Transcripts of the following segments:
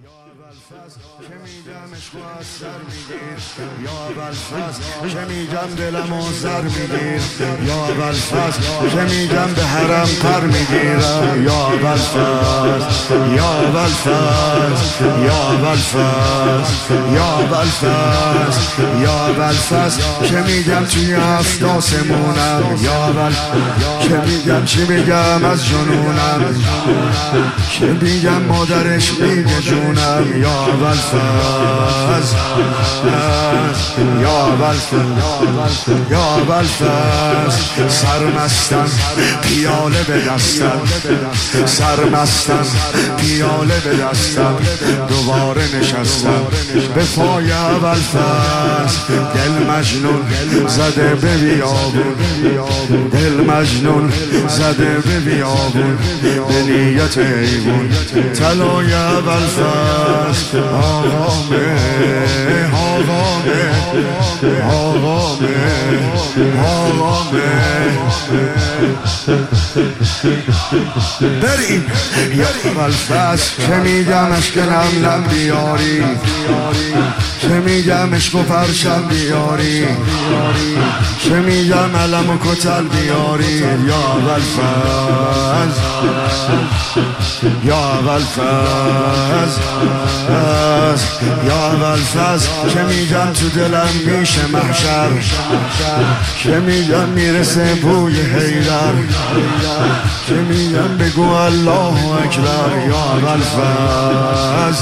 ابوالفضل که میگم عشقو از سر میگیر، یا ابوالفضل که میگم دلم و زر میگیر، یا ابوالفضل که میگم به حرم پر میگیرم، یا ابوالفضل، یا ابوالفضل، یا ابوالفضل، یا ابوالفضل، یا ابوالفضل که میگم توی هفت آسمونم، یا ابوالفضل که میگم چی میگم از جنونم، که میگم مادرش میگه جونم، یا ابوالفضل، یا ابوالفضل، یا ابوالفضل سرمستم پیاله به دستم، سرمستم پیاله به دستم، دوباره نشستم به پای ابوالفضل، دل مجنون زده به بیابون، دل مجنون زده به بیابون، به نیت ایوون طلای ابوالفضل، آقامه آقامه آقامه آقامه بریم، یا ابوالفضل که میگم اشکنم لم بیاری، که میگم عشق و پرشم بیاری، که میگم علم و کتل بیاری، یا ابوالفضل، یا ابوالفضل، یا ابوالفضل که میگم تو دلم میشه محشر، که میگم میرسه بوی حیدر، که میگم بگو الله اکبر، یا ابوالفضل،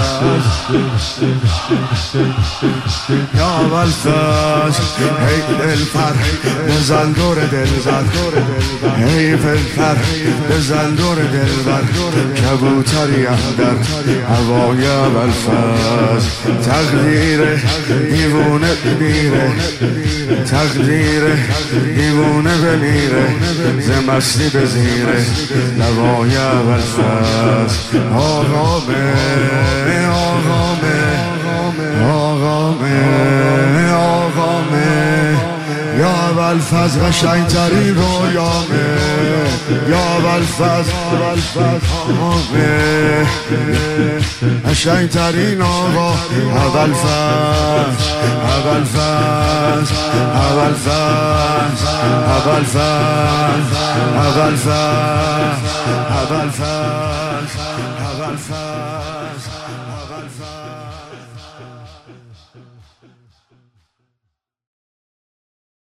یا ابوالفضل هی دلبر بزن دور دلبر، هی دلبر بزن دور دلبر، کبوتری اندر هوای ابوالفضل، تقدیر دیوونه بمیره، تقدیر دیوونه بمیره، ز مستی بزیره لوای ابوالفضل، آقامه آقامه آقامه آقامه، یا ابوالفضل قشنگترین رویامه، یا ابوالفضل آقامه قشنگترین آقا، ابوالفضل ابوالفضل ابوالفضل ابوالفضل ابوالفضل ابوالفضل ابوالفضل